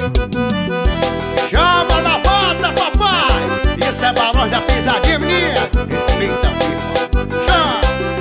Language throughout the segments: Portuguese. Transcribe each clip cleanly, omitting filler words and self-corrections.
Chama na bota, papai. Isso é balões da pisadinha, menina. Respeita, filho. Chama.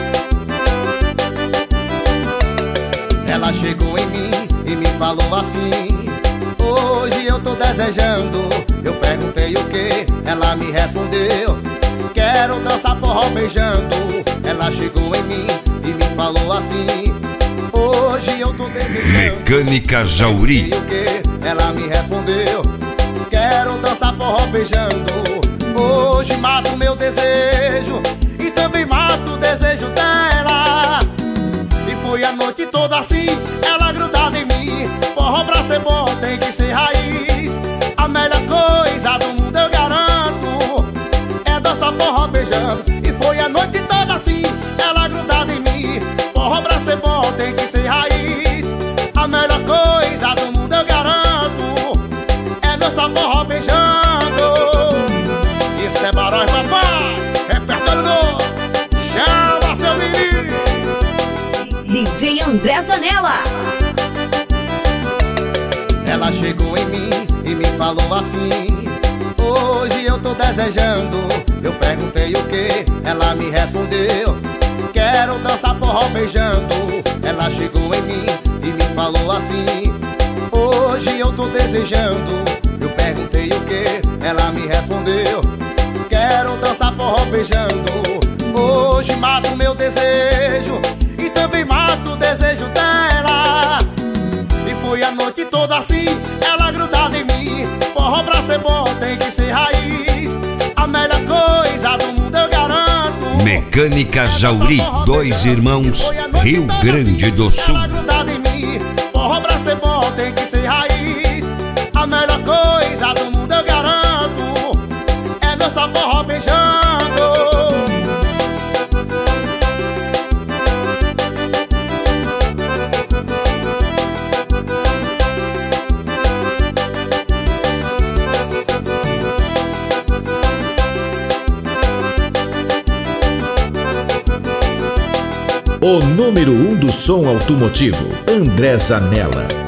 Ela chegou em mim e me falou assim: hoje eu tô desejando. Eu perguntei o que, ela me respondeu: quero dançar forró beijando. Ela chegou em mim e me falou assim: hoje eu tô desejando. Mecânica Jauri. O que, ela me respondeu: quero dançar forró beijando. Hoje mato meu desejo e também mato o desejo dela. E foi a noite toda assim, ela grudada em mim. Forró pra ser bom tem que ser raiz. A melhor coisa do mundo eu garanto é dançar forró beijando. E foi a noite toda assim, ela grudada em mim. Forró pra ser bom tem que ser raiz. A melhor coisa do mundo eu garanto é dançar forró beijando. Isso é Barões, papai. Repertório novo. Chama seu menino. DJ André Zanella. Ela chegou em mim e me falou assim: hoje eu tô desejando. Eu perguntei o que, ela me respondeu: quero dançar forró beijando. Ela chegou em mim e me falou assim: hoje eu tô desejando. Eu perguntei o que, ela me respondeu: quero dançar forró beijando. Hoje mato meu desejo e também mato o desejo dela. E foi a noite toda assim, ela grudada em mim. Forró pra ser bom tem que ser raiz. A melhor coisa do mundo eu garanto. Mecânica Jauri, Dois Irmãos, Rio Grande do Sul. Ela grudada em mim. Forró pra ser bom tem que ser raiz. A melhor coisa do mundo eu garanto é dançar forró beijando. O número 1 do som automotivo, André Zanella.